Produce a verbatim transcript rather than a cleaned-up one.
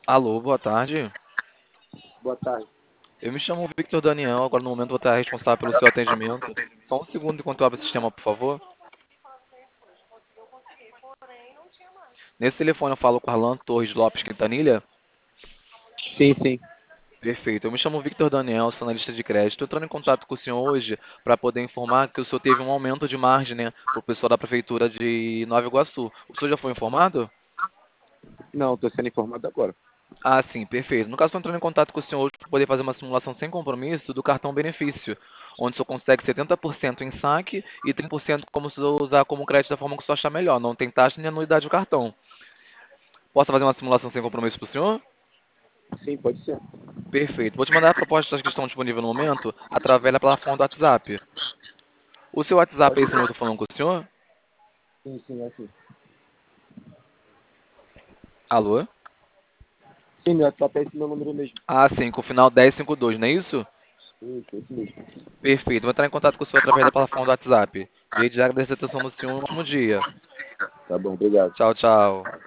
Alô, boa tarde. Boa tarde. Eu me chamo Victor Daniel, agora no momento vou estar responsável pelo seu atendimento. Só um segundo enquanto eu abro o sistema, por favor. Nesse telefone eu falo com Arlan Torres Lopes Quintanilha. Sim, sim. Perfeito. Eu me chamo Victor Daniel, sou analista de crédito. Estou entrando em contato com o senhor hoje para poder informar que o senhor teve um aumento de margem, né, para o pessoal da prefeitura de Nova Iguaçu. O senhor já foi informado? Não, estou sendo informado agora. Ah, sim, perfeito. No caso, estou entrando em contato com o senhor hoje para poder fazer uma simulação sem compromisso do cartão benefício, onde o senhor consegue setenta por cento em saque e trinta por cento como o senhor usar como crédito da forma que o senhor achar melhor. Não tem taxa nem anuidade do cartão. Posso fazer uma simulação sem compromisso para o senhor? Sim, pode ser. Perfeito. Vou te mandar propostas que estão disponíveis no momento através da plataforma do WhatsApp. O seu WhatsApp Pode é esse número que eu ser. tô falando com o senhor? Sim, sim, é assim. Alô? Sim, meu WhatsApp é esse meu número mesmo. Ah, sim, com o final dez cinquenta e dois, não é isso? Isso, esse mesmo. Perfeito. Vou entrar em contato com o senhor através da plataforma do WhatsApp. Desde já agradecer a atenção do senhor. Um ótimo dia. Tá bom, obrigado. Tchau, tchau.